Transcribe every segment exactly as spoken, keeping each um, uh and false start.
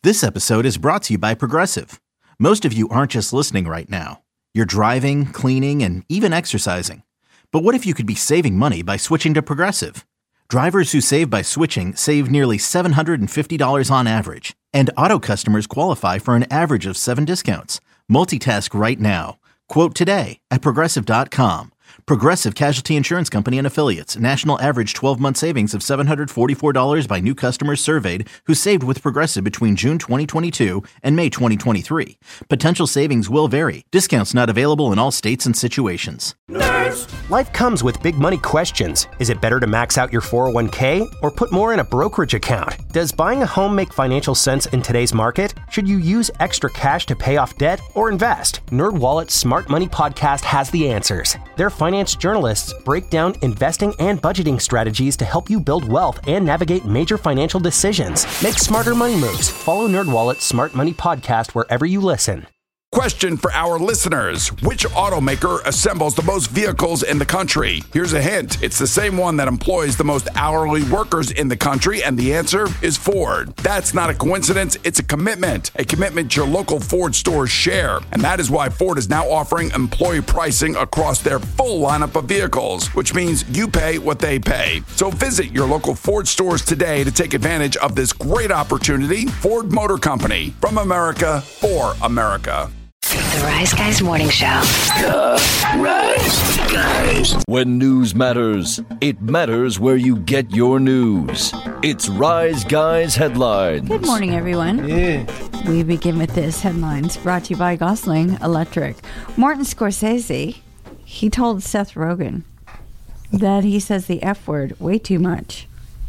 This episode is brought to you by Progressive. Most of you aren't just listening right now. You're driving, cleaning, and even exercising. But what if you could be saving money by switching to Progressive? Drivers who save by switching save nearly seven hundred fifty dollars on average. And auto customers qualify for an average of seven discounts. Multitask right now. Quote today at Progressive dot com. Progressive Casualty Insurance Company and Affiliates. National average twelve-month savings of seven hundred forty-four dollars by new customers surveyed who saved with Progressive between June twenty twenty-two and May twenty twenty-three. Potential savings will vary. Discounts not available in all states and situations. Nerds! Life comes with big money questions. Is it better to max out your four oh one k or put more in a brokerage account? Does buying a home make financial sense in today's market? Should you use extra cash to pay off debt or invest? NerdWallet's Smart Money Podcast has the answers. Their finance journalists break down investing and budgeting strategies to help you build wealth and navigate major financial decisions. Make smarter money moves. Follow NerdWallet's Smart Money Podcast wherever you listen. Question for our listeners. Which automaker assembles the most vehicles in the country? Here's a hint. It's the same one that employs the most hourly workers in the country, and the answer is Ford. That's not a coincidence. It's a commitment. A commitment your local Ford stores share. And that is why Ford is now offering employee pricing across their full lineup of vehicles, which means you pay what they pay. So visit your local Ford stores today to take advantage of this great opportunity. Ford Motor Company. From America, for America. The Rise Guys Morning Show. The Rise Guys. When news matters, it matters where you get your news. It's Rise Guys Headlines. Good morning, everyone. Yeah. We begin with this headlines brought to you by Gosling Electric. Martin Scorsese, he told Seth Rogen that he says the F word way too much.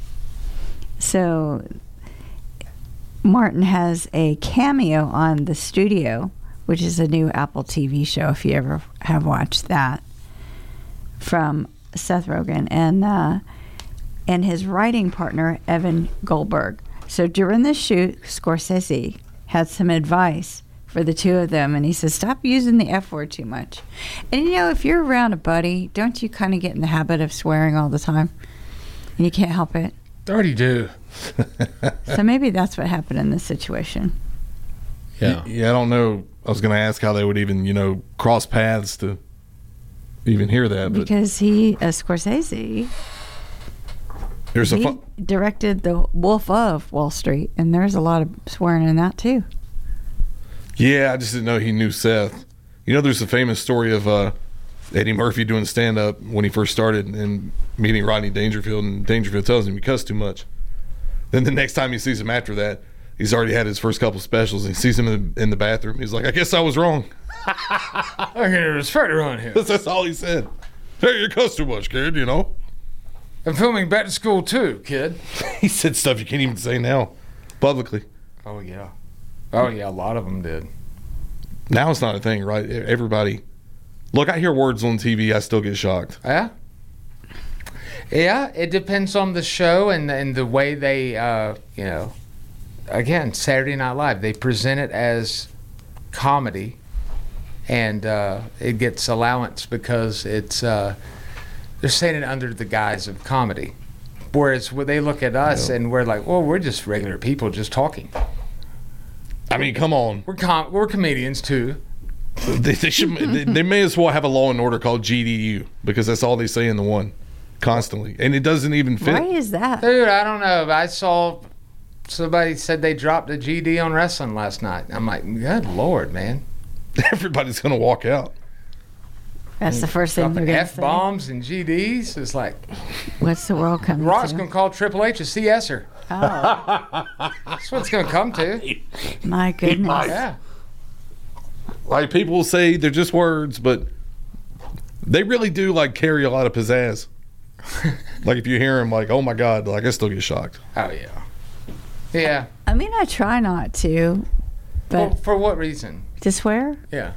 So Martin has a cameo on The Studio, which is a new Apple T V show, if you ever have watched that, from Seth Rogen and uh, and his writing partner, Evan Goldberg. So during this shoot, Scorsese had some advice for the two of them, and he says, stop using the F word too much. And, you know, if you're around a buddy, don't you kind of get in the habit of swearing all the time? And you can't help it. I already do. So maybe that's what happened in this situation. Yeah. Yeah, I don't know. I was going to ask how they would even, you know, cross paths to even hear that. But because he, uh, Scorsese, there's a he fun- directed The Wolf of Wall Street, and there's a lot of swearing in that too. Yeah, I just didn't know he knew Seth. You know, there's a famous story of uh, Eddie Murphy doing stand-up when he first started and meeting Rodney Dangerfield, and Dangerfield tells him you cuss too much. Then the next time he sees him after that, he's already had his first couple specials, and he sees him in the, in the bathroom. He's like, I guess I was wrong. I can respect around here. That's, that's all he said. Hey, you cuss too much, kid, you know? I'm filming Back to School too, kid. He said stuff you can't even say now, publicly. Oh, yeah. Oh, yeah, a lot of them did. Now it's not a thing, right? Everybody. Look, I hear words on T V, I still get shocked. Yeah? Yeah, it depends on the show and, and the way they, uh, you know, again, Saturday Night Live, they present it as comedy, and uh, it gets allowance because it's uh, they're saying it under the guise of comedy. Whereas when they look at us yeah. and we're like, well, we're just regular people just talking. I mean, come on. We're com- we're comedians too. They, they should. they, they may as well have a Law and Order called G D U because that's all they say in the one, constantly, and it doesn't even fit. Why is that, dude? I don't know. I saw somebody said they dropped a G D on wrestling last night. I'm like, good Lord, man. Everybody's gonna walk out. That's the first thing they're gonna say. F bombs and G Ds. It's like, what's the world coming Ross to? Ross gonna call Triple H a C S-er. Oh, that's what it's gonna come to. My goodness. Yeah. Like, people will say they're just words, but they really do like carry a lot of pizzazz. Like, if you hear them, like, oh my God, like I still get shocked. Oh yeah, yeah. I mean, I try not to, but well, for what reason? To swear? Yeah.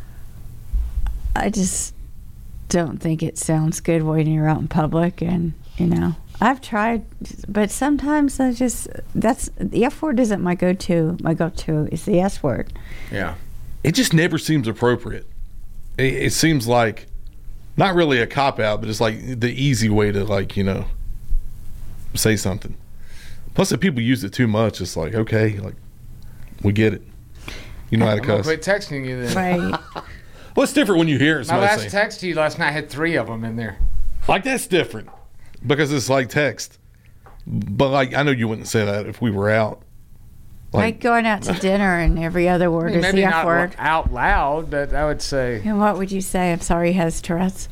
I just don't think it sounds good when you're out in public, and you know, I've tried, but sometimes I just that's the F word isn't my go-to. My go-to is the S word. Yeah. It just never seems appropriate. It, it seems like not really a cop-out, but it's like the easy way to, like, you know, say something. Plus, if people use it too much, it's like, okay, like, We get it. You know how to I'm gonna cuss. quit texting you then. Right. Well, it's different when you hear it. My somebody last say- text to you last night had three of them in there. Like, that's different because it's like text. But, like, I know you wouldn't say that if we were out. Like going out to dinner and every other I word mean, is maybe the F not word. out loud, but I would say. And what would you say? I'm sorry he has Tourette's.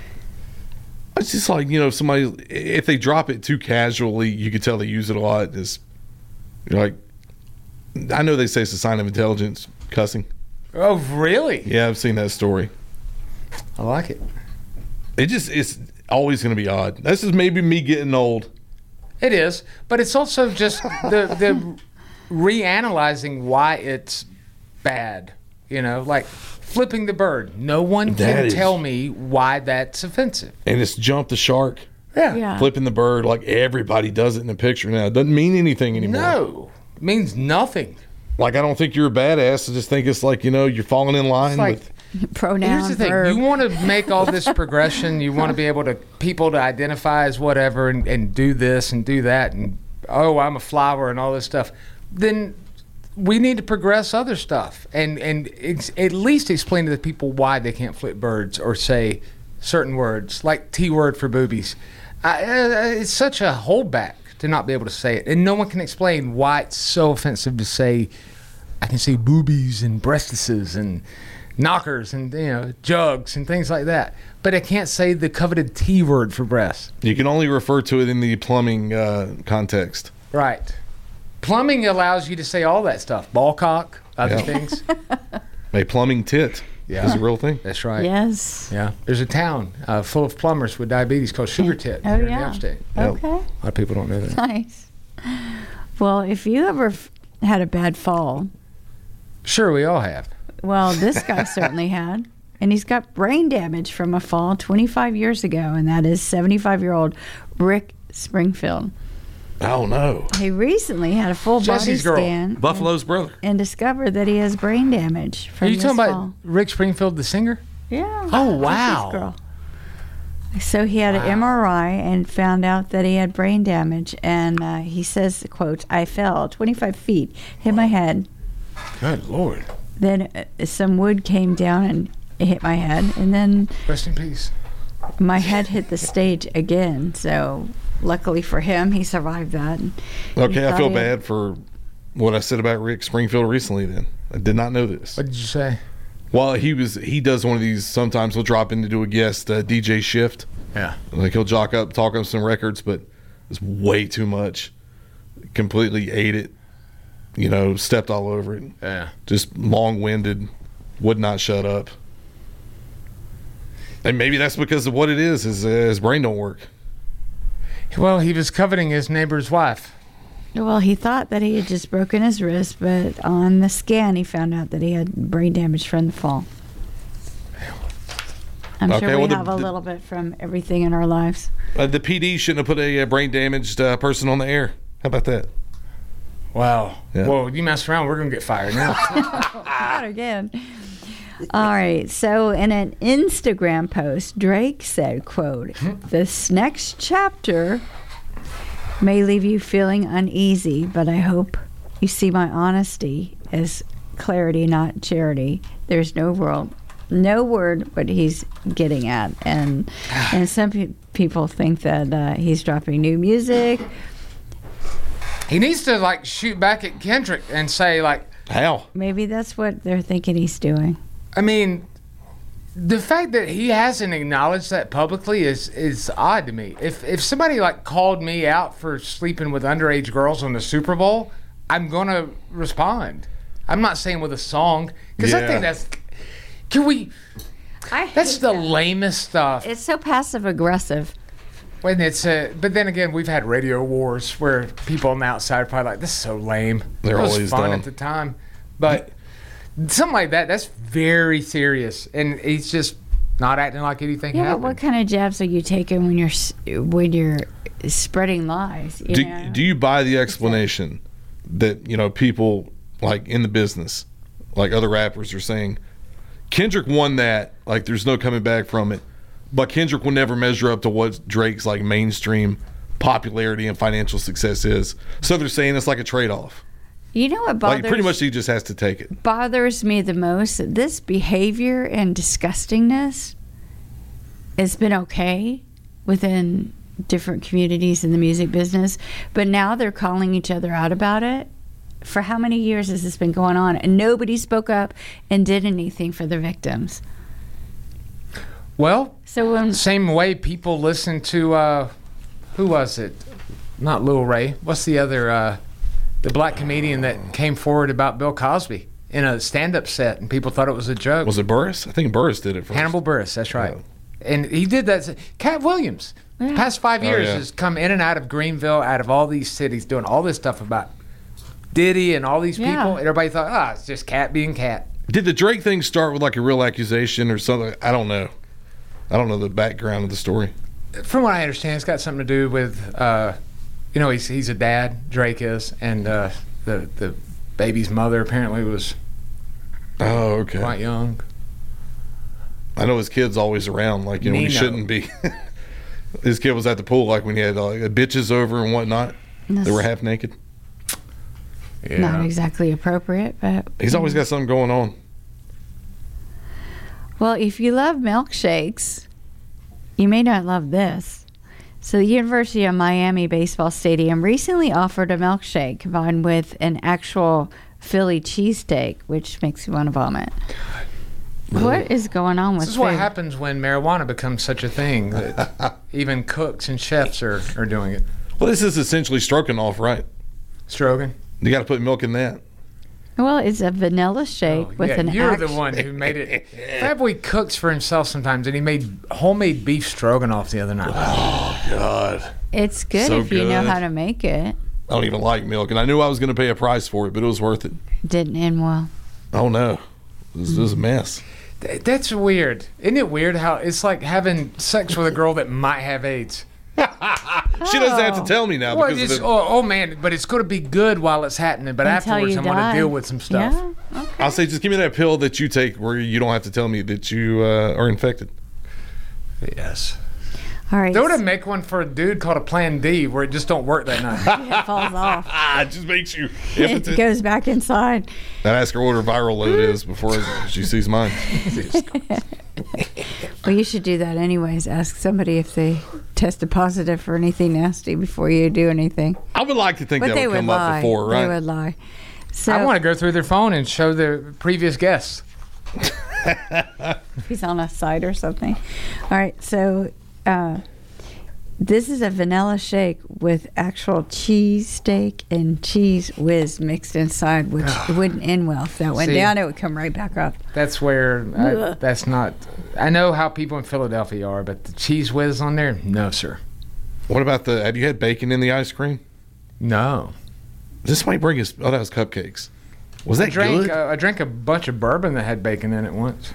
It's just like, you know, if somebody, if they drop it too casually, you could tell they use it a lot. It's you're like, I know they say it's a sign of intelligence, cussing. Oh, really? Yeah, I've seen that story. I like it. It just, it's always going to be odd. This is maybe me getting old. It is, but it's also just the the reanalyzing why it's bad. You know, like flipping the bird. No one That can is- tell me why that's offensive. And it's jump the shark, Yeah. flipping the bird, like everybody does it in the picture now. It doesn't mean anything anymore. No, it means nothing. Like, I don't think you're a badass. I just think it's like, you know, you're falling in line It's like, with. Pronoun, here's the thing: verb. you want to make all this progression. You want to be able to people to identify as whatever and, and do this and do that and oh, I'm a flower and all this stuff. Then we need to progress other stuff and and ex- at least explain to the people why they can't flip birds or say certain words like T word for boobies. I, uh, it's such a holdback to not be able to say it, and no one can explain why it's so offensive to say. I can say boobies and breastises and knockers and you know jugs and things like that, but I can't say the coveted T word for breast. You can only refer to it in the plumbing uh, context. Right. Plumbing allows you to say all that stuff. Ball cock, other Yeah. things. A plumbing tit Yeah. is a real thing. That's right. Yes. Yeah. There's a town uh, full of plumbers with diabetes called Sugar Tit. Oh, here in the yeah. upstate. Okay. A lot of people don't know that. Nice. Well, if you ever f- had a bad fall, Sure, we all have. well, this guy certainly had. And he's got brain damage from a fall twenty-five years ago, and that is seventy-five-year-old Rick Springfield. Oh, no. He recently had a full Jesse's body girl. scan Buffalo's brother. and discovered that he has brain damage from Are you this talking fall. about Rick Springfield, the singer? Yeah. Oh, Jesse's wow. girl. So he had an M R I and found out that he had brain damage. And uh, he says, quote, I fell twenty-five feet, hit my head. Good Lord. Then uh, some wood came down and it hit my head. And then Rest in peace. my head hit the stage again. So luckily for him, he survived that. And he Okay, I thought feel he- bad for what I said about Rick Springfield recently then. I did not know this. What did you say? Well, he was he does one of these, sometimes he'll drop in to do a guest uh, D J shift. Yeah. Like he'll jock up, talk up some records, but it's way too much. Completely ate it. You know, stepped all over it. Yeah. Just long-winded, would not shut up. And maybe that's because of what it is, is uh, his brain don't work. Well, he was coveting his neighbor's wife. Well, he thought that he had just broken his wrist, but on the scan, he found out that he had brain damage from the fall. I'm Okay, sure we well, the- have a the- little bit from everything in our lives. Uh, the P D shouldn't have put a, uh brain-damaged uh, person on the air. How about that? Wow. Yeah. Well, you mess around, we're going to get fired now. Not again. All right. So, in an Instagram post, Drake said, "quote This next chapter may leave you feeling uneasy, but I hope you see my honesty as clarity, not charity. There's no world, no word what he's getting at, and and some pe- people think that uh, he's dropping new music. He needs to, like, shoot back at Kendrick and say, like, How? Maybe that's what they're thinking he's doing." I mean, the fact that he hasn't acknowledged that publicly is is odd to me. If if somebody like called me out for sleeping with underage girls on the Super Bowl, I'm gonna respond. I'm not saying with a song because I Yeah. think that's. Can we? I That's hate the that. lamest stuff. It's so passive aggressive. When it's a, but then again, we've had radio wars where people on the outside are probably like, "This is so lame." They're it was always fun dumb. at the time, but something like that—that's very serious, and he's just not acting like anything Yeah, but happened. what kind of jabs are you taking when you're s- when you're spreading lies? You Do, know? do you buy the explanation that, you know, people like in the business, like other rappers are saying, Kendrick won that, like there's no coming back from it, but Kendrick will never measure up to what Drake's like mainstream popularity and financial success is. So they're saying it's like a trade-off. You know what bothers Like pretty much he just has to take it. bothers me the most? This behavior and disgustingness has been okay within different communities in the music business, but now they're calling each other out about it. For how many years has this been going on? And nobody spoke up and did anything for the victims. Well, So when same way people listen to, uh, who was it? Not Lil Ray. What's the other, uh, the black comedian that came forward about Bill Cosby in a stand-up set, and people thought it was a joke? Was it Burris? I think Burris did it first. Hannibal Buress, that's right. And he did that. Cat Williams, Yeah. past five Oh, years, yeah. has come in and out of Greenville, out of all these cities, doing all this stuff about Diddy and all these people. Yeah. And everybody thought, ah, it's just Cat being Cat. Did the Drake thing start with like a real accusation or something? I don't know. I don't know the background of the story. From what I understand, it's got something to do with, uh, you know, he's he's a dad, Drake is, and uh, the the baby's mother apparently was Oh, okay. quite young. I know his kid's always around, like, you know, when he Nino. shouldn't be. His kid was at the pool, like when he had like, bitches over and whatnot. They were half naked. Yeah. not exactly appropriate, but He's always got something going on. well, if you love milkshakes, you may not love this. So the University of Miami Baseball Stadium recently offered a milkshake combined with an actual Philly cheesesteak, which makes you want to vomit. What is going on with This is what food? happens when marijuana becomes such a thing that even cooks and chefs are, are doing it. Well, this is essentially Stroganoff, right? Strogan. You got to put milk in that. Well, it's a vanilla shake Oh, with yeah, an you're act- the one who made it. Fat Boy cooks for himself sometimes, and he made homemade beef stroganoff the other night. God. It's good So if you know good. how to make it. I don't even like milk, and I knew I was going to pay a price for it, but it was worth it. Didn't end well. Oh, no. This, this is a mess. Th- That's weird. Isn't it weird how it's like having sex with a girl that might have AIDS? She doesn't have to tell me now Well, because it's, of the, oh, oh man, but it's going to be good while it's happening. But Until afterwards, you I'm going die. to deal with some stuff. Yeah. Okay. I'll say just give me that pill that you take where you don't have to tell me that you uh, are infected. Yes. All right. They would have make one for a dude called a Plan D where it just don't work that night. It falls off. Ah, it just makes you It impotent. goes back inside. I ask her what her viral load is before she sees mine. Well, you should do that anyways. Ask somebody if they tested positive for anything nasty before you do anything. I would like to think But that they would would come lie. up before, right? They would lie. So I want to go through their phone and show the previous guests. he's on a site or something. All right. So uh, this is a vanilla shake with actual cheese steak and cheese whiz mixed inside, which it wouldn't end well. If that went See. down, it would come right back up. That's where I, Ugh. that's not. I know how people in Philadelphia are, but the cheese whiz on there, no, sir. What about the? Have you had bacon in the ice cream? No. This might bring us. Oh, that was cupcakes. Was that I drank, good? uh, I drank a bunch of bourbon that had bacon in it once.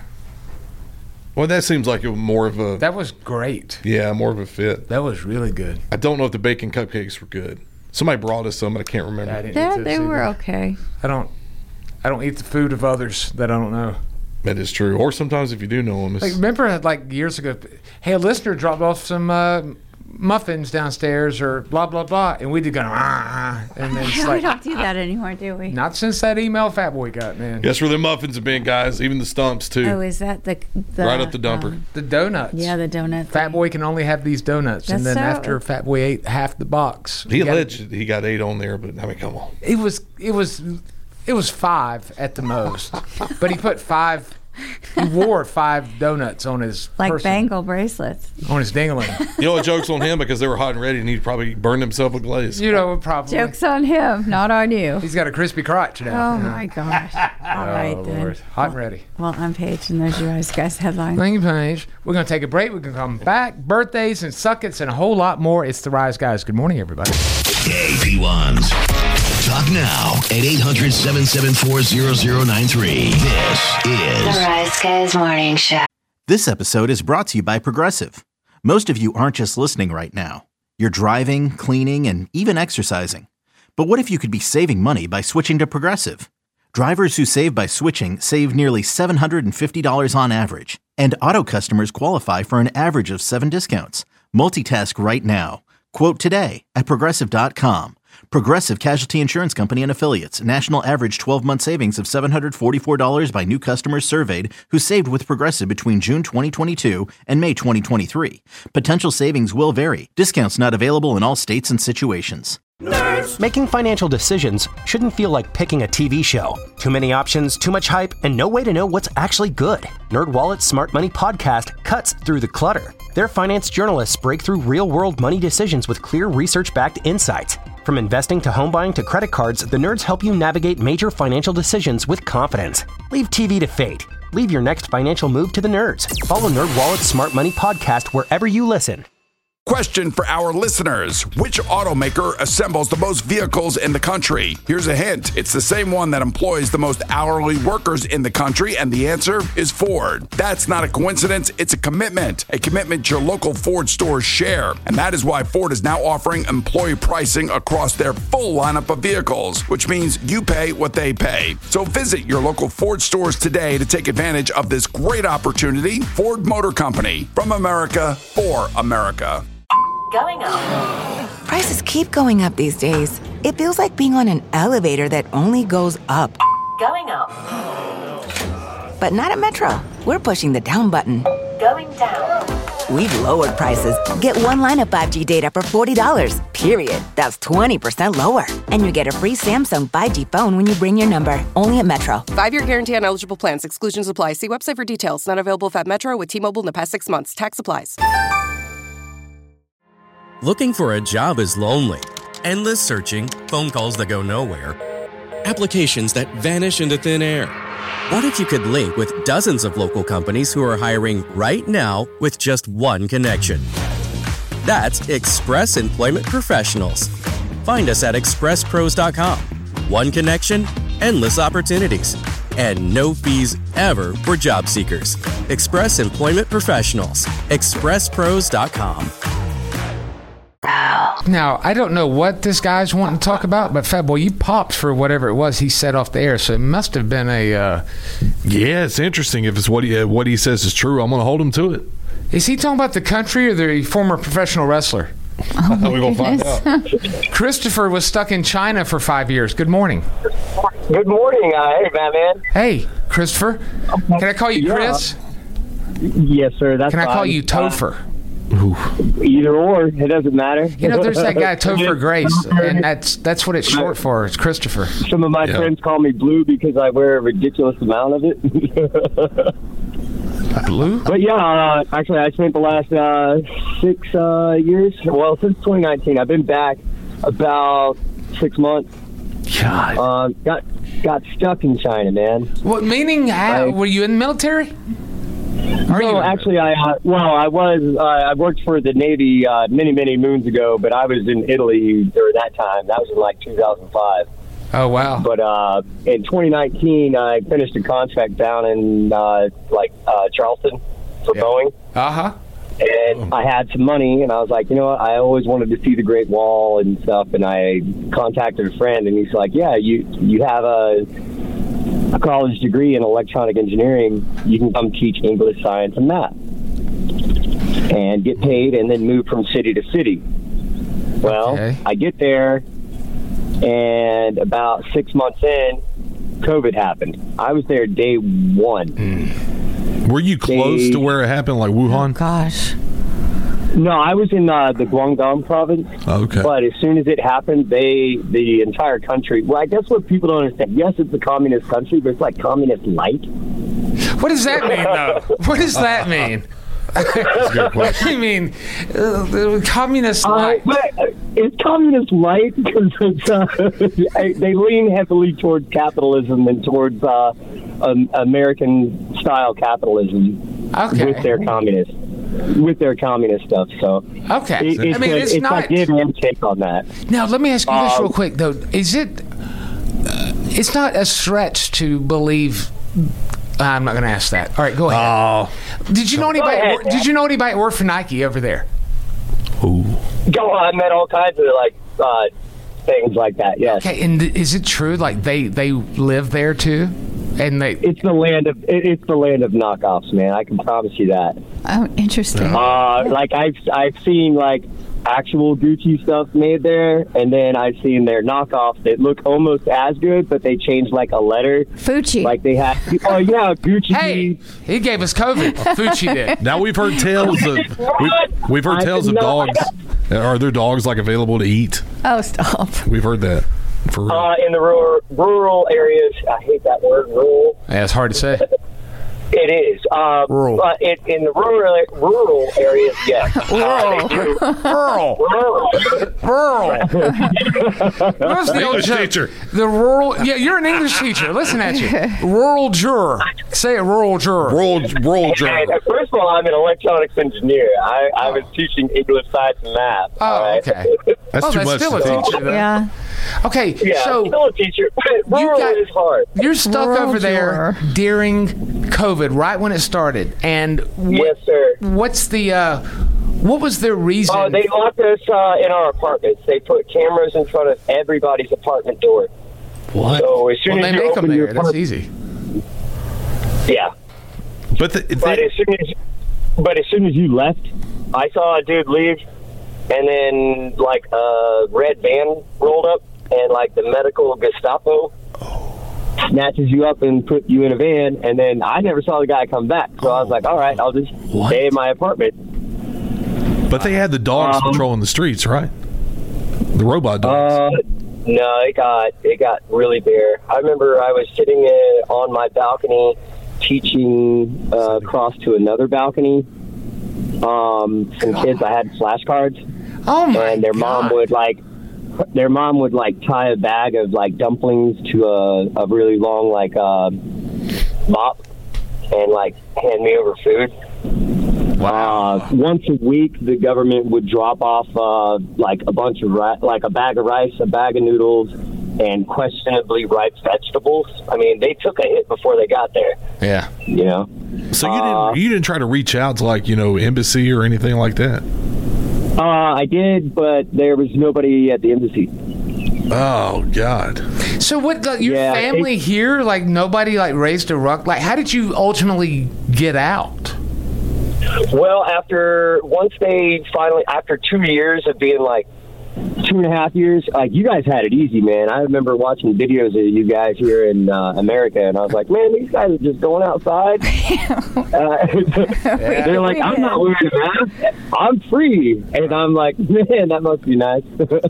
Well, that seems like it was more of a. That was great. Yeah, more of a fit. That was really good. I don't know if the bacon cupcakes were good. Somebody brought us some, but I can't remember. I didn't Yeah, eat those they were either. okay. I don't. I don't eat the food of others that I don't know. That is true. Or sometimes if you do know them, it's, Like remember, like years ago, hey, a listener dropped off some uh, muffins downstairs or blah blah blah, and we did go, ah, and then it's we like, don't do that anymore, do we? not since that email Fat Boy got, man. guess where the muffins have been, guys. Even the stumps too. Oh, is that the, the Right up the dumper. um, The donuts. yeah, the donut. Fat thing. Boy can only have these donuts, and That's then so- after Fat Boy ate half the box, he he got- alleged he got eight on there, but I mean, come on. it was it was it was five at the most, but he put five. He wore five donuts on his Like person, bangle bracelets. on his dingling. You know what joke's on him because they were hot and ready, and he probably burned himself with glaze. You know, probably. Joke's on him, not on you. He's got a crispy crotch now. Oh my gosh. All right Oh, then. Lord. Hot and ready. Well, I'm Paige, and there's your Eyes Guys headline. Thank you, Paige. We're going to take a break. We're going to come back. Birthdays and suckets and a whole lot more. It's the Rise Guys. Good morning, everybody. K P ones. Talk now at eight hundred, seven seven four, zero zero nine three. This The is Rise Guys Morning Show. This episode is brought to you by Progressive. Most of you aren't just listening right now. You're driving, cleaning, and even exercising. But what if you could be saving money by switching to Progressive? Drivers who save by switching save nearly seven hundred fifty dollars on average. And auto customers qualify for an average of seven discounts. Multitask right now. Quote today at Progressive dot com. Progressive Casualty Insurance Company and Affiliates. National average twelve-month savings of seven hundred forty-four dollars by new customers surveyed who saved with Progressive between June twenty twenty-two and May twenty twenty-three. Potential savings will vary. Discounts not available in all states and situations. Nerds. Making financial decisions shouldn't feel like picking a T V show. Too many options, too much hype, and no way to know what's actually good. NerdWallet's Smart Money Podcast cuts through the clutter. Their finance journalists break through real-world money decisions with clear research-backed insights. From investing to home buying to credit cards, the nerds help you navigate major financial decisions with confidence. Leave T V to fate. Leave your next financial move to the nerds. Follow NerdWallet's Smart Money Podcast wherever you listen. Question for our listeners. Which automaker assembles the most vehicles in the country? Here's a hint. It's the same one that employs the most hourly workers in the country, and the answer is Ford. That's not a coincidence. It's a commitment. A commitment your local Ford stores share. And that is why Ford is now offering employee pricing across their full lineup of vehicles, which means you pay what they pay. So visit your local Ford stores today to take advantage of this great opportunity. Ford Motor Company. From America, for America. Going up. Prices keep going up these days. It feels like being on an elevator that only goes up. Going up. But not at Metro. We're pushing the down button. Going down. We've lowered prices. Get one line of five G data for forty dollars, period. That's twenty percent lower. And you get a free Samsung five G phone when you bring your number. Only at Metro. Five-year guarantee on eligible plans. Exclusions apply. See website for details. Not available if at Metro with T-Mobile in the past six months. Tax applies. Looking for a job is lonely. Endless searching, phone calls that go nowhere, applications that vanish into thin air. What if you could link with dozens of local companies who are hiring right now with just one connection? That's Express Employment Professionals. Find us at express pros dot com. One connection, endless opportunities, and no fees ever for job seekers. Express Employment Professionals. express pros dot com. Now, I don't know what this guy's wanting to talk about, but Fat Boy, you popped for whatever it was he said off the air, so it must have been a... Uh... Yeah, it's interesting. If it's what he, uh, what he says is true, I'm going to hold him to it. Is he talking about the country or the former professional wrestler? Oh We're going to find out. Christopher was stuck in China for five years. Good morning. Good morning. Uh, hey, Batman. Hey, Christopher. Can I call you yeah. Chris? Yes, sir. That's Can I fine. call you Topher? Uh, Either or, it doesn't matter. You know, there's that guy Topher Grace, and that's that's what it's short for. It's Christopher. Some of my yeah. friends call me Blue because I wear a ridiculous amount of it. Blue? But yeah, uh, actually, I spent the last uh, six uh, years, well, since twenty nineteen, I've been back about six months. God. Uh, got got stuck in China, man. What meaning? How, like, were you in the military? Are no, you? actually, I uh, well, I was. Uh, I worked for the Navy uh, many, many moons ago, but I was in Italy during that time. That was in like two thousand five. Oh wow! But uh, in twenty nineteen, I finished a contract down in uh, like uh, Charleston for yeah. Boeing. Uh huh. And I had some money, and I was like, you know what? I always wanted to see the Great Wall and stuff. And I contacted a friend, and he's like, yeah, you you have a. a college degree in electronic engineering, you can come teach English, science, and math and get paid and then move from city to city. Well, okay. I get there, and about six months in, COVID happened. I was there day one. Mm. Were you close day, to where it happened, like Wuhan? Oh, gosh. No, I was in uh, the Guangdong province. Okay. But as soon as it happened, they, the entire country, well, I guess what people don't understand, yes, it's a communist country, but it's like communist light. What does that mean, though? What does that mean? That's a good question. I mean, uh, communist light. Uh, but it's communist light because it's, uh, they lean heavily towards capitalism and towards uh, um, American-style capitalism okay. with their communist. With their communist stuff, so okay. It, it's I mean, it's, it's not. Like give and take on that. Now, let me ask you this um, real quick, though. Is it? Uh, it's not a stretch to believe. Uh, I'm not going to ask that. All right, go ahead. Oh, did you know anybody? Ahead, did you know anybody worked for Nike over there? Ooh. Go on, I met all kinds of like uh, things like that. Yes. Okay, and is it true? Like they they live there too? And they, it's the land of it, it's the land of knockoffs, man. I can promise you that. Oh, interesting. Uh, like I've I've seen like actual Gucci stuff made there, and then I've seen their knockoffs that look almost as good, but they changed like a letter. Fucci. Like they had, oh yeah, Gucci. Hey, he gave us COVID. Fucci did. Now we've heard tales of we, we've heard tales of dogs. Are there dogs like available to eat? Oh, stop. We've heard that. For real. Uh, in the rural, rural areas, I hate that word, rural. Yeah, it's hard to say. It is. Um, Rural. But it, in the rural rural areas, yes. Rural. Rural. Rural. Rural. What's the old English joke? teacher. The rural. Yeah, you're an English teacher. Listen at you. Rural juror. Say it, rural juror. Rural, rural juror. And, uh, first of all, I'm an electronics engineer. I, I was teaching English, science, and math. Oh, all right? okay. That's oh, too that's much still to a teach. teacher, though. Yeah. Okay, Yeah, so still a teacher. But you rural got- is hard. you're stuck Rural over there juror. during COVID, right when it started. And what, Yes, sir. what's the uh, what was their reason? Oh, they locked us uh, in our apartments. They put cameras in front of everybody's apartment door. What? So as soon well, as they you make them open your there. That's apartment, easy. yeah. But the, But they, as soon as, but as soon as you left, I saw a dude leave, and then like a red van rolled up, and like the medical Gestapo snatches you up and put you in a van, and then I never saw the guy come back. So I was like, all right, I'll just What? stay in my apartment. but they had the dogs Um, patrolling the streets, right? The robot dogs. Uh, no, it got it got really bare. I remember I was sitting uh, on my balcony teaching uh, across to another balcony. Um, some kids, I had flashcards. Oh my and their God. mom would like their mom would like tie a bag of like dumplings to a, a really long like uh, mop and like hand me over food. Wow. Uh, once a week, the government would drop off uh, like a bunch of ri- like a bag of rice, a bag of noodles, and questionably ripe vegetables. I mean, they took a hit before they got there. Yeah. You know. So you uh, didn't you didn't try to reach out to like you know embassy or anything like that? Uh, I did, but there was nobody at the embassy. Oh God! So what? Like, your Yeah, family it- here, like nobody, like raised a ruck. Like, how did you ultimately get out? Well, after once they finally, after two years of being like two and a half years, like you guys had it easy, man. I remember watching videos of you guys here in uh, America, and I was like, man, these guys are just going outside. uh, they're like, I'm not wearing a mask. I'm free, and I'm like, man, that must be nice.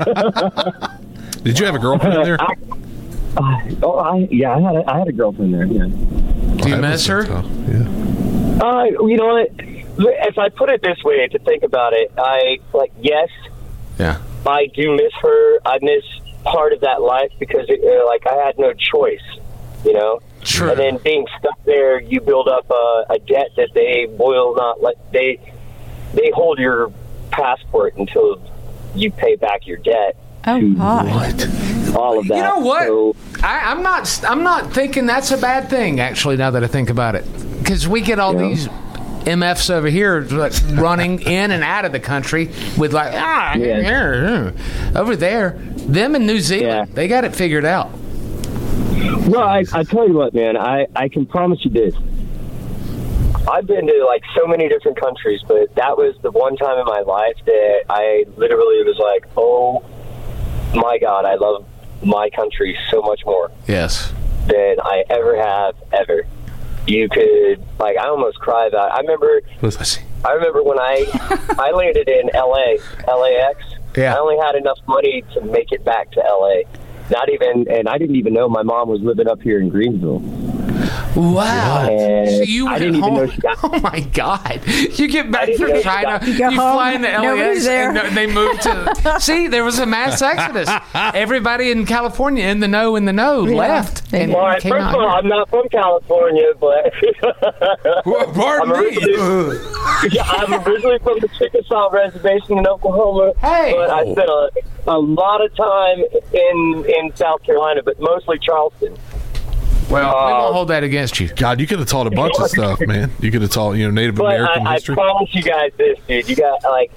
Did you have a girlfriend in there? I, uh, oh, I, yeah, I had a, I had a girlfriend there. Yeah. Do you miss her? Yeah. Uh, you know what? If I put it this way, to think about it, I like yes. Yeah. I do miss her. I miss part of that life because, it, uh, like, I had no choice, you know? True. And then being stuck there, you build up a, a debt that they will not let, they, they hold your passport until you pay back your debt. Oh, to God. all of that. You know what? So, I, I'm not. I'm not thinking that's a bad thing. Actually, now that I think about it, because we get all Yeah. these M Fs over here like, running in and out of the country with like ah Yeah. here, here. Over there, them in New Zealand, Yeah. they got it figured out. well, I, I tell you what, man, I, I can promise you this. I've been to like so many different countries, but that was the one time in my life that I literally was like, oh my God, I love my country so much more Yes. than I ever have ever. You could, like, I almost cry about it. I remember, I remember when I, I landed in L A, L A X. Yeah. I only had enough money to make it back to L A. Not even, and I didn't even know my mom was living up here in Greensville. Wow. And So you I went didn't even home. know she got. Oh my God! You get back didn't know from she China, got- you, You go fly home, into L A X, nobody's there. and they move to. See, there was a mass exodus. Everybody in California, in the know, in the know, Yeah. left They and All right, came first out of all, here. I'm not from California, but Well, pardon I'm me. originally, yeah, I'm originally from the Chickasaw Reservation in Oklahoma. Hey. But I spent a, a lot of time in in South Carolina, but mostly Charleston. Well, we Uh, won't hold that against you. God, you could have taught a bunch of stuff, man. You could have taught, you know, Native But American I, I history. promise you guys this, dude. You got like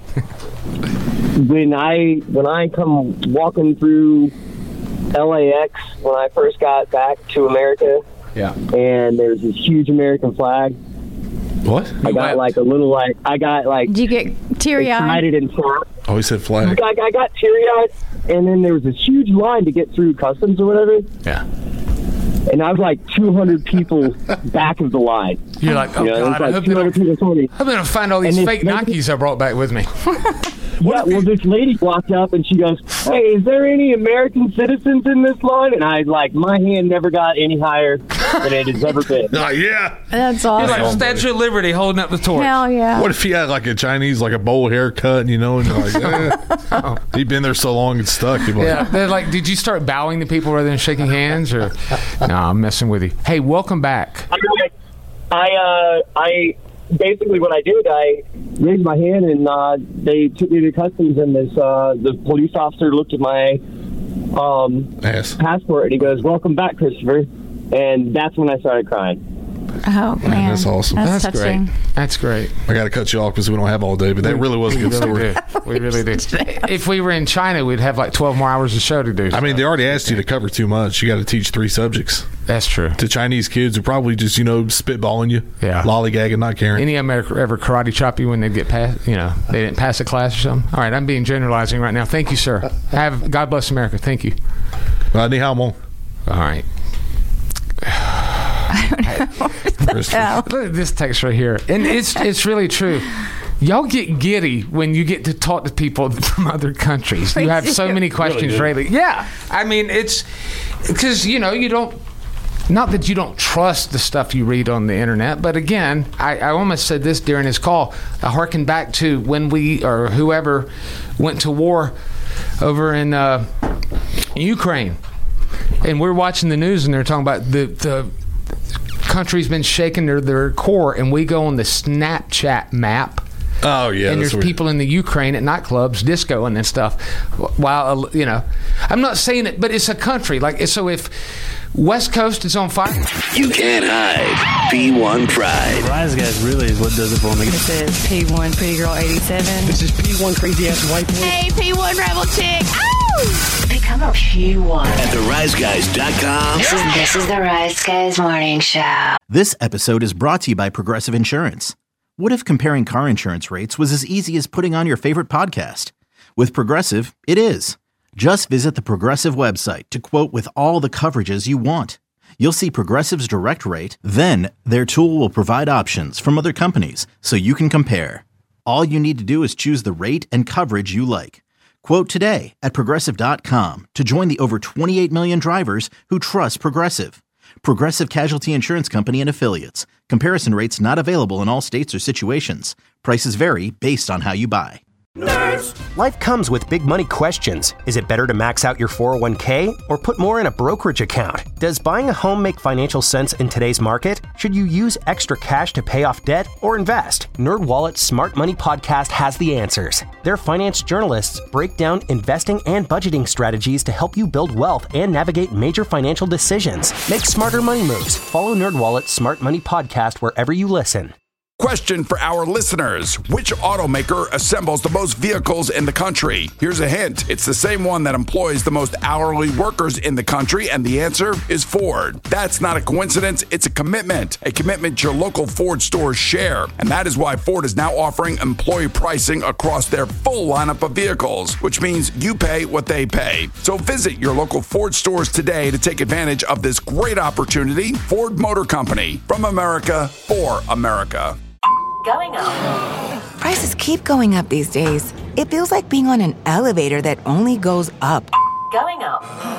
when I when I come walking through L A X when I first got back to America, Yeah. and there's this huge American flag. What? I got wept. like a little like I got like Did you get teary eyed? excited and sad. Oh, he said flag. I, I got teary-eyed, and then there was this huge line to get through customs or whatever. Yeah. And I was like two hundred people back of the line. You're like, oh, you know, God, I like hope two hundred people told me. I'm going to find all these And fake this- Nikes I brought back with me. Yeah, well, this lady walked up and she goes, "Hey, is there any American citizens in this line?" And I like, my hand never got any higher than it has ever been. Oh, yeah. That's awesome. You're like Statue of Liberty holding up the torch. Hell yeah. What if he had like a Chinese, like a bowl haircut, you know, and you're like, eh. He'd been there so long it's stuck. He'd be like, Yeah, they're like, did you start bowing to people rather than shaking hands? Or, no, I'm messing with you. Hey, welcome back. I, uh, I basically what I did, I raised my hand and uh, they took me to customs, and this uh, the police officer looked at my um, Ass. passport and he goes, "Welcome back, Christopher." And that's when I started crying. Oh, man. Man, that's awesome. That's, That's touching. great. That's great. I got to cut you off because we don't have all day, but that really was a good We story. really do. We really do. If we were in China, we'd have like twelve more hours of show to do. I mean, they already asked you to cover too much. You got to teach three subjects. That's true. To Chinese kids who probably just, you know, spitballing you, Yeah. lollygagging, not caring. Any of them ever, ever karate chop you when they get past, you know, they didn't pass a class or something? All right, I'm being generalizing right now. Thank you, sir. Have God bless America. Thank you. Uh, ni hao mo. All right. Look at this text right here, and it's it's really true. Y'all get giddy when you get to talk to people from other countries. You have so many questions, really. Yeah, I mean, it's because you know you don't. Not that you don't trust the stuff you read on the internet, but again, I, I almost said this during his call. I harken back to when we or whoever went to war over in uh, Ukraine, and we're watching the news, and they're talking about the the country's been shaking their, their core, and we go on the Snapchat map. Oh, yeah. And that's there's weird. people in the Ukraine at nightclubs discoing and stuff. While, you know, I'm not saying it, but it's a country. Like, so if West Coast is on fire. You can't hide P one Pride. Rise Guys really is what does it for me. This is P one Pretty Girl eighty-seven. This is P one Crazy Ass White Boy. Hey, P one Rebel Chick. Ow! Become a P one. At the rise guys dot com. This is, this is the Rise Guys Morning Show. This episode is brought to you by Progressive Insurance. What if comparing car insurance rates was as easy as putting on your favorite podcast? With Progressive, it is. Just visit the Progressive website to quote with all the coverages you want. You'll see Progressive's direct rate, then their tool will provide options from other companies so you can compare. All you need to do is choose the rate and coverage you like. Quote today at Progressive dot com to join the over twenty-eight million drivers who trust Progressive. Progressive Casualty Insurance Company and Affiliates. Comparison rates not available in all states or situations. Prices vary based on how you buy. Life comes with big money questions. Is it better to max out your four oh one k or put more in a brokerage account? Does buying a home make financial sense in today's market? Should you use extra cash to pay off debt or invest? NerdWallet's Smart Money Podcast has the answers. Their finance journalists break down investing and budgeting strategies to help you build wealth and navigate major financial decisions. Make smarter money moves. Follow NerdWallet's Smart Money Podcast wherever you listen. Question for our listeners. Which automaker assembles the most vehicles in the country? Here's a hint. It's the same one that employs the most hourly workers in the country, and the answer is Ford. That's not a coincidence. It's a commitment. A commitment your local Ford stores share. And that is why Ford is now offering employee pricing across their full lineup of vehicles, which means you pay what they pay. So visit your local Ford stores today to take advantage of this great opportunity. Ford Motor Company. From America, for America. Going up. Prices keep going up these days. It feels like being on an elevator that only goes up. Going up.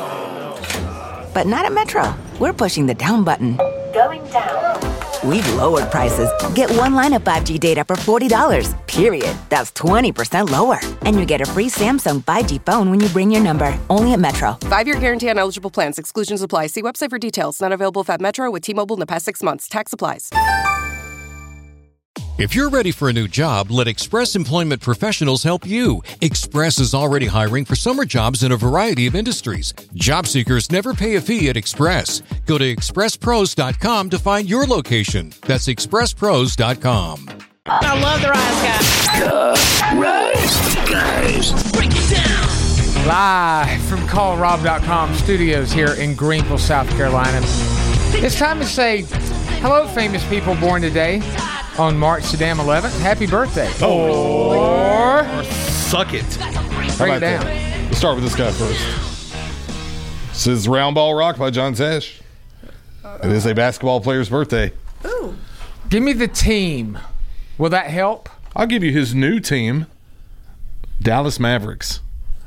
But not at Metro. We're pushing the down button. Going down. We've lowered prices. Get one line of five G data for forty dollars, period. That's twenty percent lower. And you get a free Samsung five G phone when you bring your number. Only at Metro. Five-year guarantee on eligible plans. Exclusions apply. See website for details. Not available if at Metro with T-Mobile in the past six months. Tax applies. If you're ready for a new job, let Express Employment Professionals help you. Express is already hiring for summer jobs in a variety of industries. Job seekers never pay a fee at Express. Go to express pros dot com to find your location. That's express pros dot com. I love the Rise Guys. The Rise Guys. Break it down. Live from call rob dot com studios here in Greenville, South Carolina. It's time to say hello, famous people born today on March the damn eleventh. Happy birthday. Oh. Or Suck It. How Break it about down. that? Let's start with this guy first. This is Round Ball Rock by John Tesh. It is a basketball player's birthday. Ooh. Give me the team. Will that help? I'll give you his new team, Dallas Mavericks.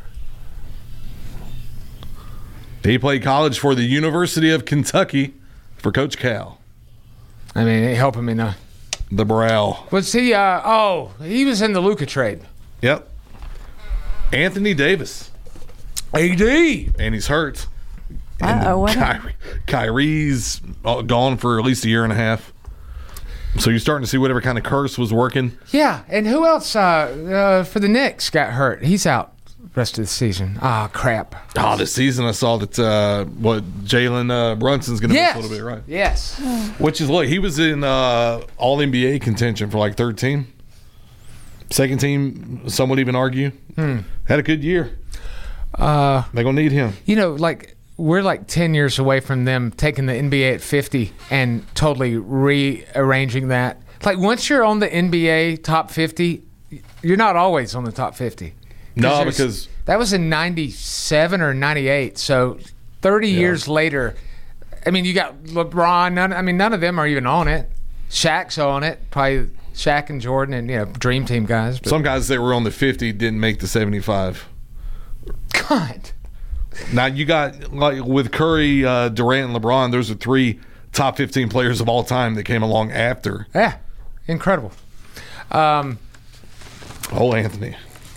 He played college for the University of Kentucky for Coach Cal. I mean, it helping me now. The brow. Was he, uh, oh, he was in the Luka trade. Yep. Anthony Davis. A D. And he's hurt. Uh-oh, what Kyrie, Kyrie's gone for at least a year and a half. So you're starting to see whatever kind of curse was working. Yeah, and who else uh, uh, for the Knicks got hurt? He's out rest of the season. Ah, crap. Oh, this season I saw that uh, what Jalen uh, Brunson's going to Yes. miss a little bit, right? Yes. Which is, look, he was in uh, All N B A contention for like third team. Second team, some would even argue. Hmm. Had a good year. Uh, They're going to need him. You know, like, we're like ten years away from them taking the N B A at fifty and totally rearranging that. Like, once you're on the N B A top fifty, you're not always on the top fifty. No, there's- because that was in ninety-seven or ninety-eight. So thirty Yeah. years later, I mean, you got LeBron. None, I mean, none of them are even on it. Shaq's on it. Probably Shaq and Jordan and, you know, Dream Team guys. But some guys that were on the fifty didn't make the seventy-five. God. Now you got, like, with Curry, uh, Durant, and LeBron, those are three top fifteen players of all time that came along after. Yeah, incredible. Um, oh, Anthony.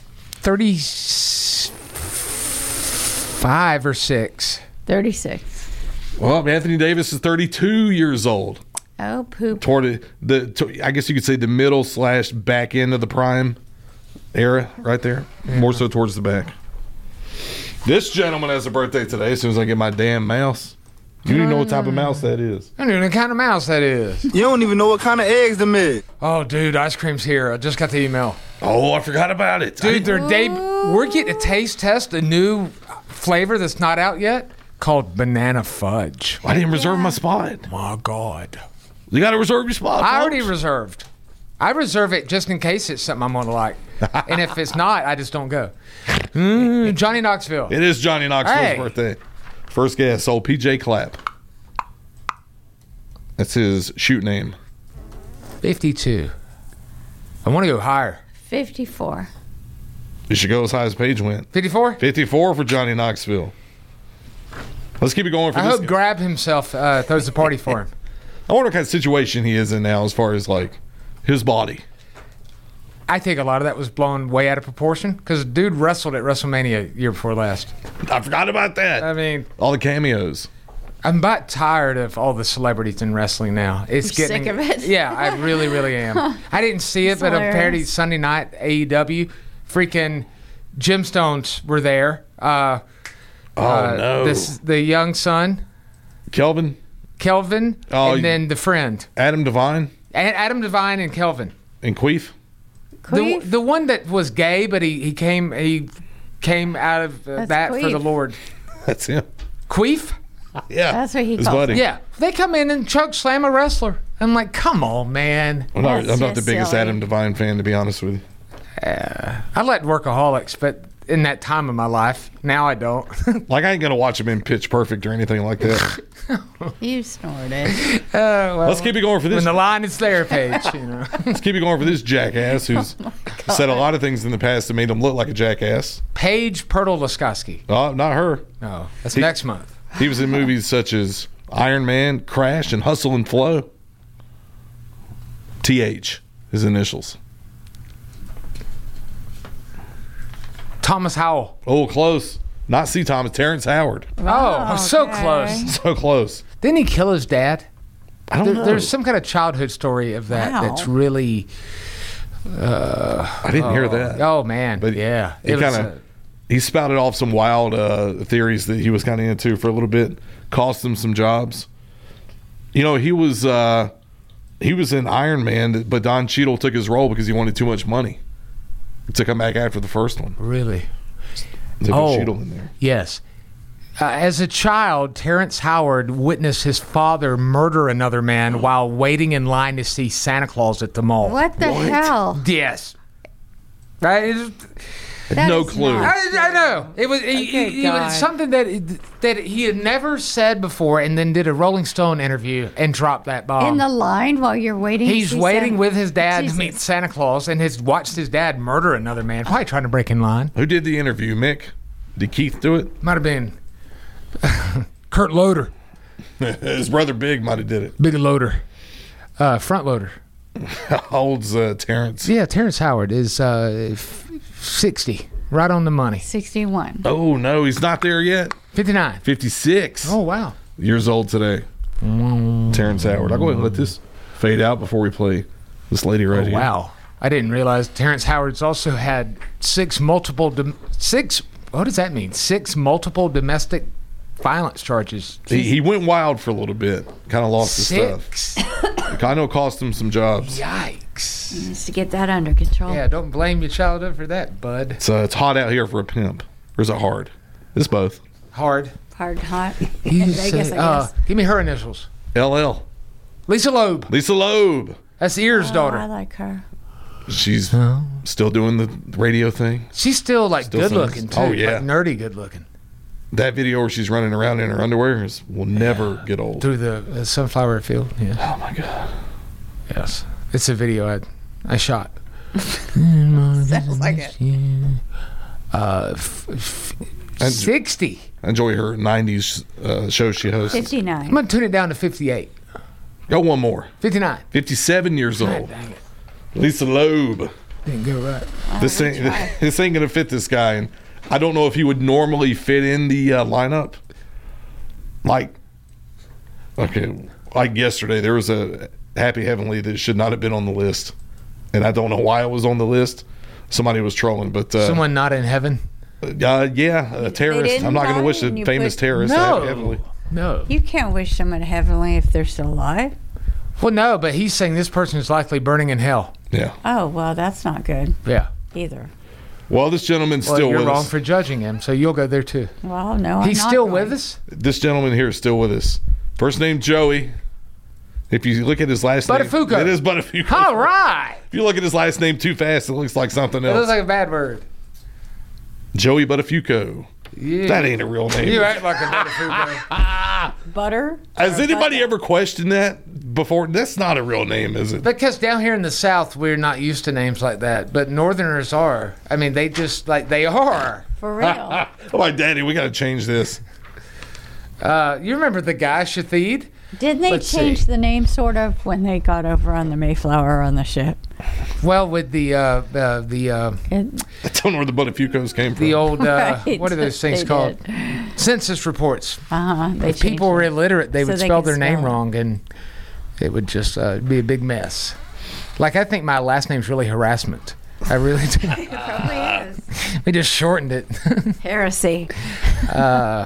thirty-five or six. thirty-six. Well, Anthony Davis is thirty-two years old. Oh, poop. Toward the, the to, I guess you could say the middle slash back end of the prime era, right there. Yeah. More so towards the back. This gentleman has a birthday today. As soon as I get my damn mouse, you don't even know what type of mouse that is. I don't even know what kind of mouse that is. You don't even know what kind of eggs them is. Oh, dude, ice cream's here. I just got the email. Oh, I forgot about it. Dude, they're deb- we're getting a taste test, a new flavor that's not out yet called banana fudge. I didn't reserve my spot. My God. You got to reserve your spot, I folks. already reserved. I reserve it just in case it's something I'm going to like. And if it's not, I just don't go. Mm, Johnny Knoxville. It is Johnny Knoxville's Hey. birthday. First guess, old P J Clapp. That's his shoot name. fifty-two. I want to go higher. fifty-four. You should go as high as Paige went. fifty-four? fifty-four for Johnny Knoxville. Let's keep it going for I this hope guy. Grab himself uh, throws the party for him. I wonder what kind of situation he is in now as far as, like, his body. I think a lot of that was blown way out of proportion because dude wrestled at WrestleMania year before last. I forgot about that. I mean, all the cameos. I'm about tired of all the celebrities in wrestling now. It's You're getting sick of it? Yeah, I really, really am. I didn't see it, It's but hilarious. apparently Sunday night A E W, freaking Gemstones were there. Uh, Oh, uh, no. This the young son, Kelvin? Kelvin, Oh, and then the friend, Adam Devine? A- Adam Devine and Kelvin. And Queef? The, the one that was gay, but he, he came he came out of uh, That's that for the Queef. Lord. That's him. Queef? Yeah. That's what he His calls buddy. it. Yeah. They come in and choke slam a wrestler. I'm like, come on, man. I'm not, That's I'm not the just biggest silly. Adam Devine fan, to be honest with you. Uh, I like Workaholics, but in that time of my life, now I don't. Like, I ain't going to watch him in Pitch Perfect or anything like that. You snorted. Uh, well, Let's keep it going for this. when the line is there, Paige. You know. Let's keep it going for this jackass who's said a lot of things in the past that made him look like a jackass. Paige Pirtle-Laskowski. Oh, not her. No, that's He- next month. He was in movies such as Iron Man, Crash, and Hustle and Flow. T H, his initials. Thomas Howell. Oh, close. Not C. Thomas, Terrence Howard. Oh, so okay. close. So close. Didn't he kill his dad? I don't There- know. There's some kind of childhood story of that Wow. that's really. Uh, I didn't hear oh, that. Oh man, But yeah. He It was, kind uh, of he spouted off some wild uh, theories that he was kind of into for a little bit. Cost him some jobs. You know, he was uh, he was in Iron Man, but Don Cheadle took his role because he wanted too much money to come back after the first one. really. They put Oh. Cheadle in there. Yes. Uh, as a child, Terrence Howard witnessed his father murder another man while waiting in line to see Santa Claus at the mall. What the hell? Yes. Right? It's- That no is clue. not- I, I know it was. He, Good he- it was God. something that that he had never said before, and then did a Rolling Stone interview and dropped that bomb. In the line while you're waiting. He's she waiting said- with his dad Jesus. to meet Santa Claus, and has watched his dad murder another man, probably trying to break in line. Who did the interview, Mick? Did Keith do it? Might have been Kurt Loder, His brother Big might have did it. Big Loader, uh, front loader. How old's uh, Terrence? Yeah, Terrence Howard is uh, f- sixty, right on the money. sixty-one. Oh, no, he's not there yet. fifty-nine. fifty-six. Oh, wow. Years old today. Terrence Howard. I'll go ahead and let this fade out before we play this lady right Oh, here. wow. I didn't realize Terrence Howard's also had six multiple, dom- six, what does that mean? Six multiple domestic violence charges. He, he went wild for a little bit. Kind of lost his Six. stuff. I know it cost him some jobs. Yikes. He needs to get that under control. Yeah, don't blame your childhood for that, bud. So it's hot out here for a pimp. Or is it hard? It's both. Hard. Hard, hot. You In say- Vegas, I uh, guess. give me her initials. L L. Lisa Loeb. Lisa Loeb. That's Ear's Oh, daughter. I like her. She's still doing the radio thing. She's still like Still good sings. looking too. Oh, yeah. Like nerdy good looking. That video where she's running around in her underwear is, will never get old. Through the uh, sunflower field. Yeah. Oh my god. Yes. It's a video I I shot. Sounds like it. Uh, f- f- And- sixty. I enjoy her nineties uh, show she hosts. I'm fifty-nine. gonna tune it down to fifty-eight. Go one more. fifty-nine. fifty-seven years God old. dang it. Lisa Loeb. Didn't go right. This ain't this ain't gonna fit this guy, and I don't know if he would normally fit in the uh, lineup. Like, okay, like yesterday, there was a Happy Heavenly that should not have been on the list, and I don't know why it was on the list. Somebody was trolling, but uh, Someone not in heaven. Uh, yeah, a terrorist. didn't I'm not going to lie wish a and you famous put- terrorist No. Happy Heavenly. No. You can't wish someone heavenly if they're still alive. Well, no, but he's saying this person is likely burning in hell. Yeah. Oh, well, that's not good Yeah. either. Well, this gentleman's Well, still you're with wrong us. for judging him, so you'll go there too. Well, no, I'm He's not still going. with us. This gentleman here is still with us. First name Joey. If you look at his last Buttafuoco. name, it is Buttafuoco. All right. If you look at his last name too fast, it looks like something It else. looks like a bad word. Joey Buttafuoco. Yeah. That ain't a real name. You act like a Buttafuoco. Butter? Has Or anybody butter? ever questioned that before? That's not a real name, is it? Because down here in the South, we're not used to names like that, but Northerners are. I mean, they just like they are. For real. I'm like, Daddy, we got to change this. Uh, you remember the guy Shathid? Didn't they Let's change see. the name sort of when they got over on the Mayflower on the ship? Well, with the uh, uh, the uh, It, I don't know where the Buttafuocos came from. the old uh, Right. what are those things They called? did. Census reports. uh-huh. They If people changed were it. illiterate, they So would they spell could their name spell it. wrong, and it would just uh, be a big mess. Like I think my last name's really harassment. I really do. It probably is. We just shortened it. Heresy. uh,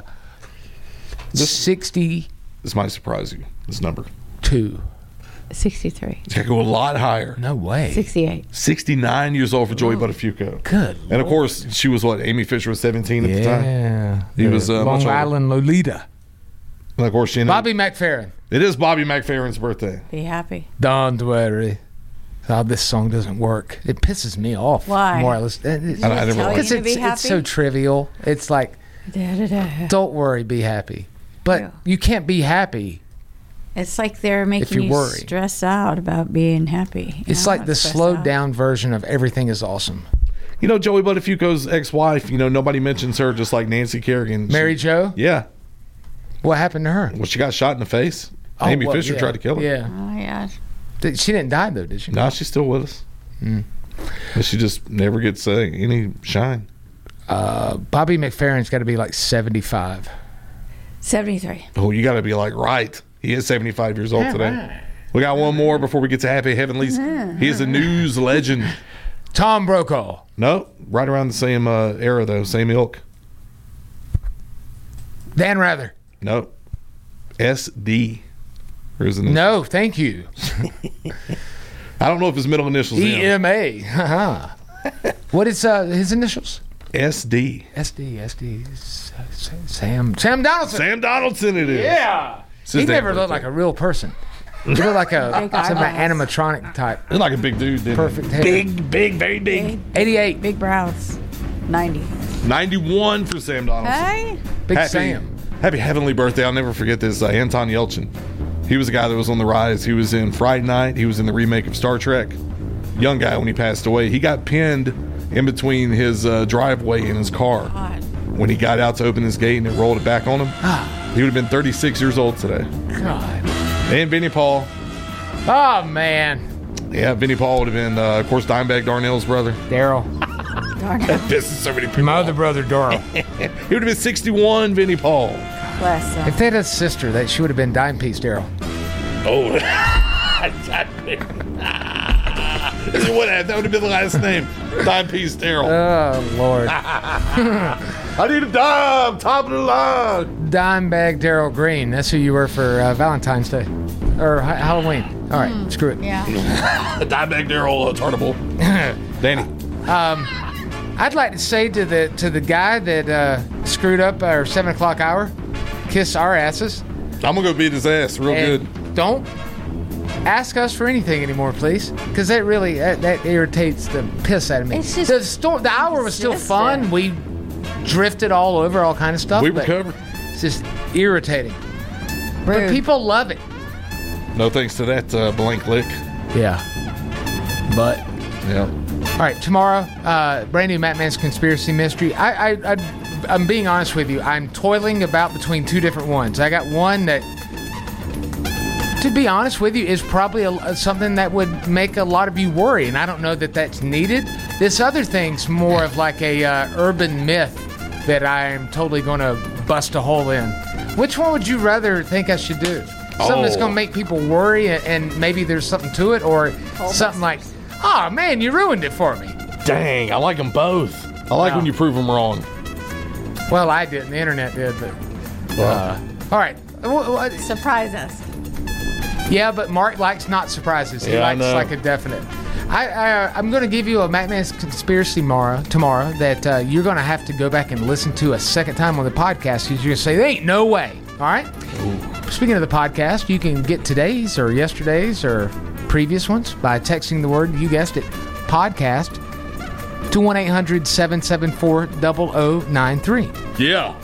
sixty-two. This might surprise you, this number. sixty-three. It's got to go a lot higher. No way. sixty-eight. sixty-nine years old for Joey Buttafuoco. Good. And of course, she was what? Amy Fisher was seventeen at the time. Yeah. He was uh, much Long older. Island Lolita. And of course, she ended Bobby McFerrin. It is Bobby McFerrin's birthday. Be happy. Don't worry. Oh, this song doesn't work. It pisses me off. Why? More or less. It- it- I- I never tell liked you Because to be it's, happy? it's so trivial. It's like, Da, da, da. don't worry, be happy. But Yeah. you can't be happy. It's like they're making you you worry. stress out about being happy. You It's know, like not the stress slowed out. down version of everything is awesome. You know, Joey Buttafuoco's ex-wife, you know, nobody mentions her just like Nancy Kerrigan. She- Mary Jo? Yeah. What happened to her? Well, she got shot in the face. Oh, Amy well, Fisher yeah. tried to kill her. Yeah. Oh, yeah. Did- She didn't die, though, did she? No, she's still with us. Mm. But she just never gets uh, any shine. Uh, Bobby McFerrin's got to be like seventy-five. seventy-three. Oh, you got to be like, right. He is seventy-five years old Yeah, today. right. We got one more before we get to Happy Heavenlies. He is a news legend. Tom Brokaw. No, right around the same uh, era, though. Same ilk. Dan Rather. No. S D. Or is it No, thank you. I don't know if his middle initials E M. M A. Uh-huh. What is uh, his initials? S D. S D, S D. S- S- Sam. Sam Donaldson. Sam Donaldson it is. Yeah. It's He his never damn looked birthday. like a real person. He looked like a Big some eyebrows. animatronic type. He's like a big dude, didn't Perfect he? hair. Big, big, very big. eighty-eight. Big brows. ninety. ninety-one for Sam Donaldson. Hey. Big happy, Sam. Happy heavenly birthday. I'll never forget this. Uh, Anton Yelchin. He was a guy that was on the rise. He was in Friday Night. He was in the remake of Star Trek. Young guy when he passed away. He got pinned in between his uh, driveway and his car. God. When he got out to open his gate and it rolled it back on him. He would have been thirty-six years old today. God. And Vinnie Paul. Oh, man. Yeah, Vinnie Paul would have been, uh, of course, Dimebag Darnell's brother. Daryl. That pisses so many people My off. other brother, Daryl. He would have been sixty-one, Vinnie Paul. Bless him. If they had a sister, that she would have been Dime Piece Daryl. Oh. What, that would have been the last name. Dime Piece Daryl. Oh, Lord. I need a dime, top of the line. Dimebag Daryl Green. That's who you were for uh, Valentine's Day. Or ha- Halloween. All right, mm, screw it. Yeah. Dimebag Daryl uh, Tartable. Danny. Um, I'd like to say to the to the guy that uh, screwed up our seven o'clock hour, kiss our asses. I'm going to go beat his ass real and good. Don't ask us for anything anymore, please. Because that really, that, that irritates the piss out of me. It's just the, sto- the hour was still fun. We drifted all over, all kind of stuff. We but recovered. It's just irritating. Rude. But people love it. No thanks to that uh, blank lick. Yeah. But. Yeah. All right, tomorrow, uh, brand new Matt Man's Conspiracy Mystery. I, I, I, I'm being honest with you. I'm toiling about between two different ones. I got one that, to be honest with you, is probably a, something that would make a lot of you worry, and I don't know that that's needed. This other thing's more of like a uh, urban myth that I'm totally going to bust a hole in. Which one would you rather think I should do? Something Oh. that's going to make people worry, and, and maybe there's something to it, or something like, oh, man, you ruined it for me. Dang, I like them both. I like No. when you prove them wrong. Well, I didn't. The internet did, but... Uh, all right. Surprise us. Yeah, but Mark likes not surprises. He Yeah, I likes know. like a definite. I, I, I'm going to give you a Matt Man's Conspiracy tomorrow, tomorrow that uh, you're going to have to go back and listen to a second time on the podcast because you're going to say, there ain't no way. All right? Ooh. Speaking of the podcast, you can get today's or yesterday's or previous ones by texting the word, you guessed it, podcast to one eight hundred seven seven four zero zero nine three. Yeah.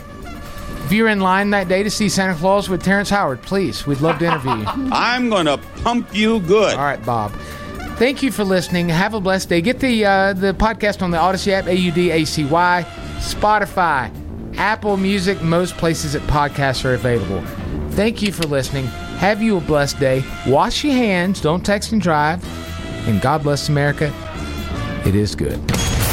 If you're in line that day to see Santa Claus with Terrence Howard, please, we'd love to interview you. I'm going to pump you good. All right, Bob. Thank you for listening. Have a blessed day. Get the uh, the podcast on the Odyssey app, A U D A C Y, Spotify, Apple Music, most places that podcasts are available. Thank you for listening. Have you a blessed day. Wash your hands. Don't text and drive. And God bless America. It is good.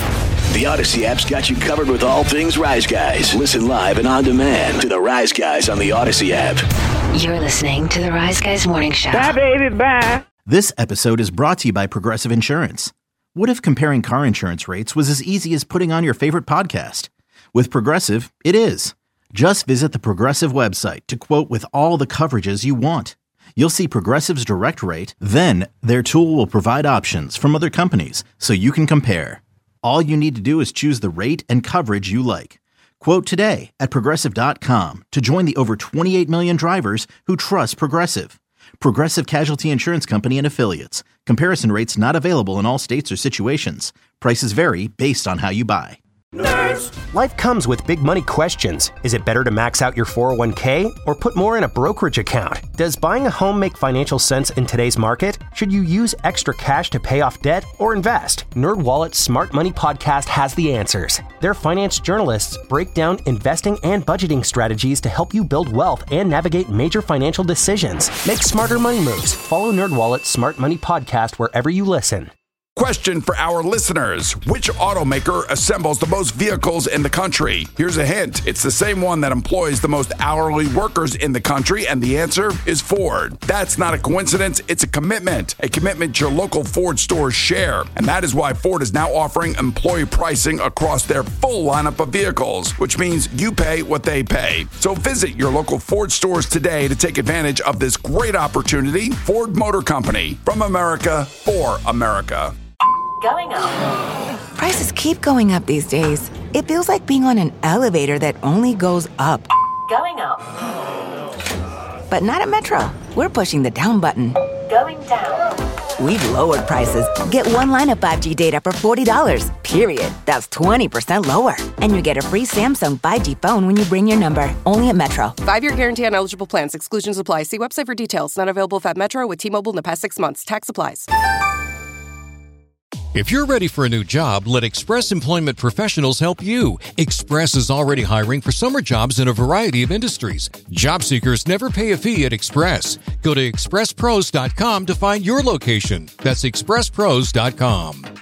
The Odyssey app's got you covered with all things Rise Guys. Listen live and on demand to the Rise Guys on the Odyssey app. You're listening to the Rise Guys Morning Show. Bye, baby, bye. This episode is brought to you by Progressive Insurance. What if comparing car insurance rates was as easy as putting on your favorite podcast? With Progressive, it is. Just visit the Progressive website to quote with all the coverages you want. You'll see Progressive's direct rate, then their tool will provide options from other companies so you can compare. All you need to do is choose the rate and coverage you like. Quote today at Progressive dot com to join the over twenty-eight million drivers who trust Progressive. Progressive Casualty Insurance Company and Affiliates. Comparison rates not available in all states or situations. Prices vary based on how you buy. Nerds. Life comes with big money questions. Is it better to max out your four oh one k or put more in a brokerage account? Does buying a home make financial sense in today's market? Should you use extra cash to pay off debt or invest? NerdWallet's Smart Money Podcast has the answers. Their finance journalists break down investing and budgeting strategies to help you build wealth and navigate major financial decisions. Make smarter money moves. Follow NerdWallet's Smart Money Podcast wherever you listen. Question for our listeners. Which automaker assembles the most vehicles in the country? Here's a hint. It's the same one that employs the most hourly workers in the country, and the answer is Ford. That's not a coincidence. It's a commitment. A commitment your local Ford stores share. And that is why Ford is now offering employee pricing across their full lineup of vehicles, which means you pay what they pay. So visit your local Ford stores today to take advantage of this great opportunity. Ford Motor Company. From America, for America. Going up. Prices keep going up these days. It feels like being on an elevator that only goes up. Going up. But not at Metro. We're pushing the down button. Going down. We've lowered prices. Get one line of five G data for forty dollars, period. That's twenty percent lower. And you get a free Samsung five G phone when you bring your number. Only at Metro. Five-year guarantee on eligible plans. Exclusions apply. See website for details. Not available at Metro with T-Mobile in the past six months. Tax applies. If you're ready for a new job, let Express Employment Professionals help you. Express is already hiring for summer jobs in a variety of industries. Job seekers never pay a fee at Express. Go to express pros dot com to find your location. That's express pros dot com.